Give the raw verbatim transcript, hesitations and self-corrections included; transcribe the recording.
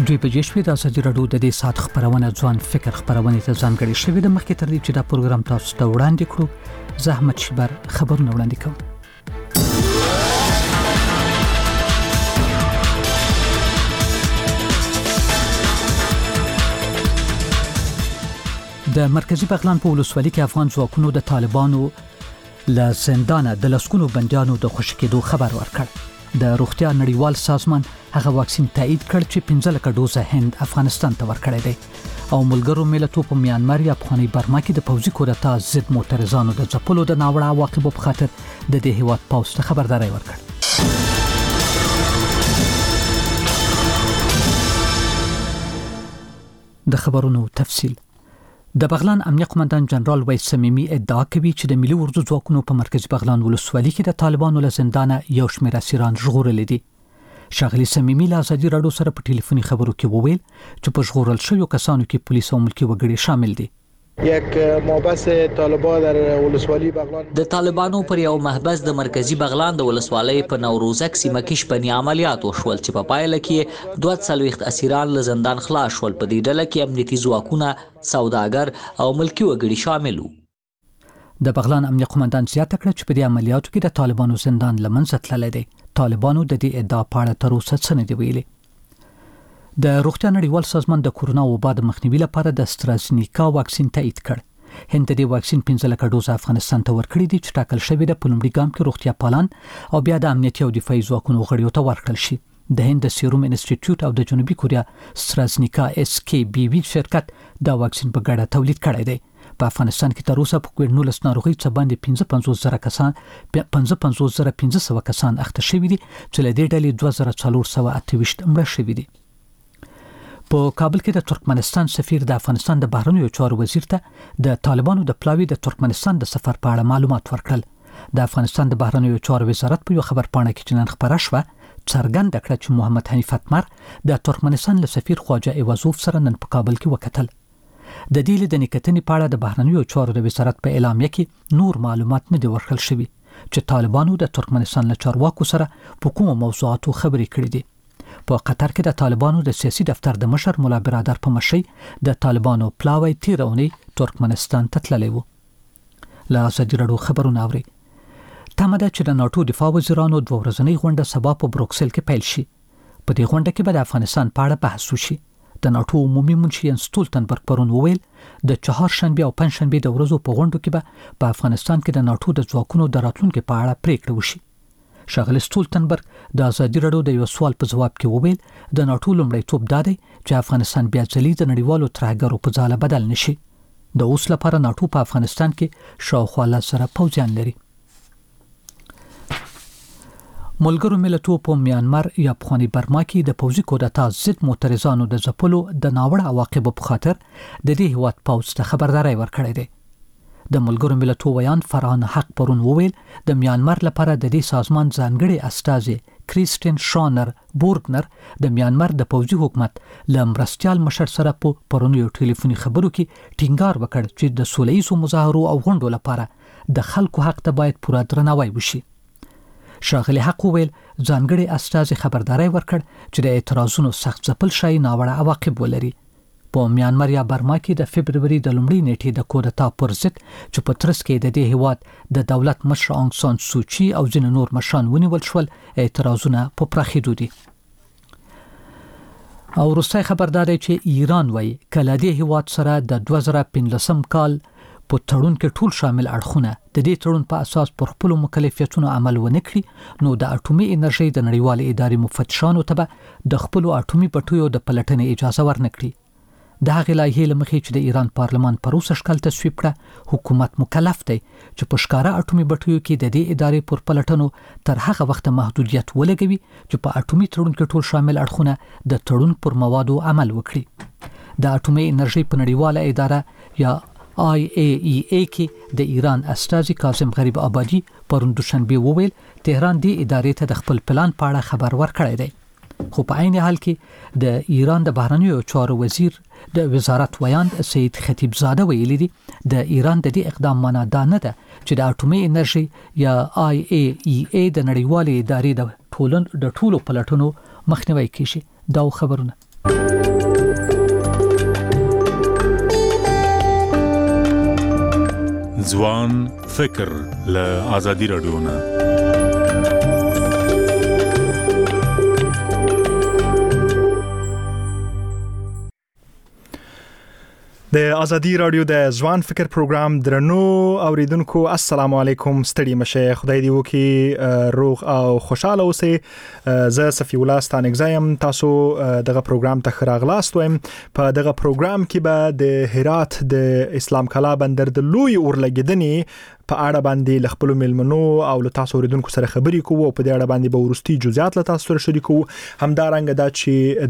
دوی په جشوي د ازادي راډیو د دې سات خبرونه ځوان فکر خبرونه ته ځانګړي شوې د مخکې تر دې چې دا پروګرام تاسو ته وړاندې کړو زحمت شبر خبرونه وړاندې کوم. د مرکزی بغلان په ولسوالۍ کې افغان ځواکونو د طالبانو له زندانه د لسکونو بنديانو د خوشی کېدو خبر ورکړ. د روغتیا نړیوال سازمان هغه واکسین تایید کړ چې پنځه لکه ډوزه هند افغانستان ته ورکړی دی او ملګرو ملتونو په میانمار یا افغاني برما کې د پوځي کودتا ضد معترضانو د ځپلو د ناوړه عواقبو په خاطر د دې هیواد پوځ ته خبرداري ورکړ. د خبرونو تفصیل. د بغلان امنیه قومندان جنرال ویس سمیمی ادعا کوي چې د ملي اردو ځواکونو په مرکزی بغلان ولسوالۍ کې د طالبانو له زندانه یو شمېر اسیران ژغورل دي. شاغلی سمیمی له ازادي راډیو سره په ټلیفوني خبرو کې وویل چې په ژغورل شویو کسانو کې پولیس او ملکی وګړي شامل دي. یک محبس طالبان در ولسوالی بغلان د طالبانو پر یو محبس د مرکزی بغلان د ولسوالۍ په نوروزک سیمه کې شپنی عملیات وشول چې په پایله کې دوه څلوېښت اسیران له زندان خلاص شول. په دې ډله کې امنیتي ځواکونه، سوداګر او ملکی وګړي شامل وو. د بغلان امنیه قومندان زیاته کړه چې په دې عملیاتو کې د طالبانو زندان لمنځه تللی دی. طالبانو د دې ادعا په اړه تر اوسه څه نه دی ویلي. د روغتیا نړیوال سازمان د کورونا وبا د مخنیوي لپاره د استرازنیکا واکسین تایید کړ. هند د دې واکسین پنځه لکه ډوزه افغانستان ته ورکړي دي چې ټاکل شوی د پلمړي ګام کې روغتیا پالان او بیا د امنیتي او دفاعي ځواکونو غړیو ته ورکړل شي. د هند د سیروم انسټیټیوټ او د جنوبي کوریا استرازنیکا اس کی بی وی شرکت دا واکسین په ګډه تولید کړی دی. په افغانستان کې تر اوسه په کووډ نولس ناروغي څخه باندې پنځه پنځوس زره کسان پنځه پنځوس زره پنځه سوه کسان اخته شوي دي چې له دې ډلې دوه زره څلور سوه اته ویشت مړه شوي دي. په کابل کې د ترکمنستان سفیر د افغانستان د بهرنیو چارو وزیر ته د طالبانو د پلاوی د ترکمنستان د سفر په اړه معلومات ورکړل. د افغانستان د بهرنیو چارو وزارت په یو خبر پاڼه کې چې نن خبره شوه څرګنده کړه چې محمد حنیف اتمر د ترکمنستان له سفیر خواجه ایوازوف سره نن په کابل کې وکتل. د دې لیدنې کتنې په اړه د بهرنیو چارو د وزارت په اعلامیه کې نور معلومات نه دي ورکړل شوي چې طالبانو د ترکمنستان له چارواکو سره په کومو موضوعاتو خبرې کړې دي. په قطر کې د طالبانو د سیاسي دفتر د مشر مولا برادر په مشرۍ د طالبانو پلاوی تیرونی ترکمنستان ته تللی و. له ازادي راډیو خبرونه اوري. تمه ده چې د ناټو دفاع وزیرانو دوه ورځنۍ غونډه سبا په بروکسل کې پیل شي. په دې غونډه کې به د افغانستان په اړه بحث وشي. د ناټو عمومي منشي یانس ستولتنبرګ پرون وویل د چهارشنبه او پنځشنبه د ورځو په غونډو کې به په افغانستان کې د ناټو د ځواکونو د راتلونکو په اړه پریکړه وشي. شاغلی ستولتنبرګ د ازادي راډیو د یو سوال په ځواب کې وویل د ناټو لومړیتوب دا دی چې افغانستان بیا ځلې د نړیوالو ترهګرو په ځاله بدل نشي. د اوس لپاره ناټو په افغانستان کې شاوخوا لس زره پوځیان لري. ملګرو ملتونو په میانمار یا افغاني برما کې د پوځي کودتا ضد معترضانو د ځپلو د ناوړه عواقبو په خاطر د دې هیواد پوځ ته خبرداري ورکړې ده. د ملګرو ملتونو ویان فرهان حق پرون وویل د میانمار لپاره د دې سازمان ځانګړي استازي کریستین شانر بورګنر د میانمار د پوځي حکومت له مرستيال مشر سره په پرونیو ټلیفوني خبرو کې ټینګار وکړ چې د سولهییزو مظاهرو او غونډو لپاره د خلکو حق ته باید پوره درناوی وشي. شاغلی حق ویل ځانګړي استازي خبرداري ورکړ چې د اعتراضونو سخت ځپل شي ناوړه عواقب ولري. په میانمار یا برما کې د فبرवरी د لومړۍ نیټې د کودتا پر ضد چې په ترڅ کې د دې هیواد د دولت مشر آنګ سان سوچي او ځینې نور مشران ونیول شول اعتراضونه په پراخېدو دي. او وروستی خبردار دی چې ایران وایي کله دې هیواد سره د دوه زره پنځلسم کال په تړون کې ټول شامل اړخونه د دې تړون په اساس پر خپل مکلفیتونو عمل ونه کړي نو د اټومي انرژي د نړیوال ادارې مفتشانو ته د خپل اټومي بټیو د پلټنې اجازه ورنکړي. د هغې لایحې له مخې چې د ایران پارلمان پروسه شکل تصویب کړه حکومت مکلف دی چې په ښکاره اټومي بټیو کې د دې ادارې پر پلټنو تر هغه وخت محدودیت ولګوي چې په اټومي تړون کې ټول شامل اړخونه د تړون پر موادو عمل وکړي. د اټومي انرژي په نړیواله اداره یا آی ای ای ای کې د ایران استازي کاظم غریب آبادی پرون دوشنبه وویل تهران دې ادارې ته د خپل پلان په اړه خبر ورکړی دی. خو په عین حال کې د ایران د بهرنیو چارو وزیر د وزارت ویاند سید خطیب زاده ویلي دي د ایران د دې اقدام معنا دا نه ده چې د اټومي انرژي یا آی ای ای ای د نړیوالې ادارې د ټولن د ټولو پلټونو مخنیوي کوي. دا خبرونه ځوان فکر له ازادي رادیو نه. د ازادي رادیو د ځوان فکر پروګرام درنو اوریدونکو السلام علیکم، ستړي مشه، خدای دې وکي روغ او خوشاله اوسئ. زه صفی الله ستانګزایم، تاسو دغه پروګرام ته راغلاست وایم. په دغه پروګرام کې به د هرات د اسلام کلا بندر د لوی اورلګیدنې په اړه باندې ل خپل ملمنو او له تاسو اوریدونکو سره خبرې کوو او په دې اړه باندې به ورستي جزئیات له تاسو سره شریکو. همدارنګه دا چې